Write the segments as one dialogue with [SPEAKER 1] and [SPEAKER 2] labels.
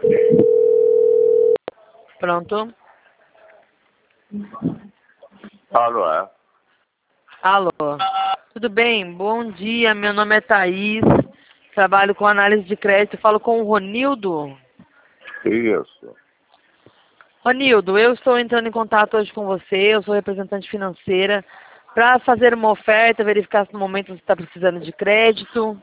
[SPEAKER 1] Pronto.
[SPEAKER 2] Alô, é?
[SPEAKER 1] Alô. Tudo bem? Bom dia, meu nome é Thaís. Trabalho com análise de crédito. Falo com o Ronildo.
[SPEAKER 2] Isso.
[SPEAKER 1] Ronildo, eu estou entrando em contato hoje com você. Eu sou representante financeira para fazer uma oferta, verificar se no momento você está precisando de crédito.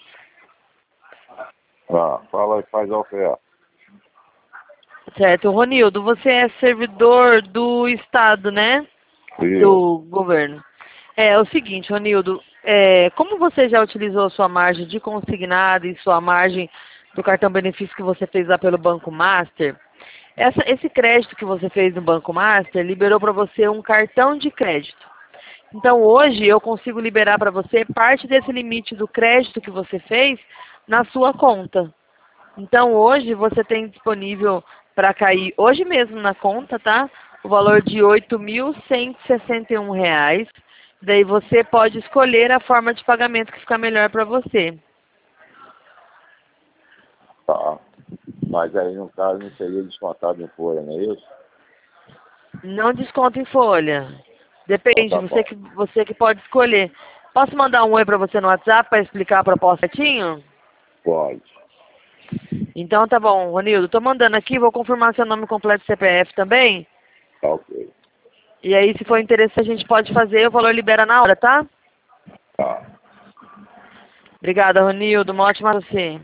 [SPEAKER 2] Fala aí, faz a oferta.
[SPEAKER 1] Certo. Ronildo, você é servidor do Estado, né?
[SPEAKER 2] Isso.
[SPEAKER 1] Do governo. É o seguinte, Ronildo, como você já utilizou a sua margem de consignado e sua margem do cartão benefício que você fez lá pelo Banco Master, esse crédito que você fez no Banco Master liberou para você um cartão de crédito. Então hoje eu consigo liberar para você parte desse limite do crédito que você fez na sua conta. Então hoje você tem disponível para cair hoje mesmo na conta, tá? O valor de R$ 8.161. Daí você pode escolher a forma de pagamento que fica melhor para você.
[SPEAKER 2] Tá. Mas aí, no caso, não seria descontado em folha, não é isso?
[SPEAKER 1] Não desconta em folha.
[SPEAKER 2] Então
[SPEAKER 1] Depende,
[SPEAKER 2] tá bom.
[SPEAKER 1] você que pode escolher. Posso mandar um oi para você no WhatsApp para explicar a proposta certinho?
[SPEAKER 2] Pode.
[SPEAKER 1] Então tá bom, Ronildo. Tô mandando aqui, vou confirmar seu nome completo e CPF também.
[SPEAKER 2] Tá ok.
[SPEAKER 1] E aí, se for interessante, a gente pode fazer, o valor libera na hora, tá?
[SPEAKER 2] Tá.
[SPEAKER 1] Obrigada, Ronildo. Uma ótima você.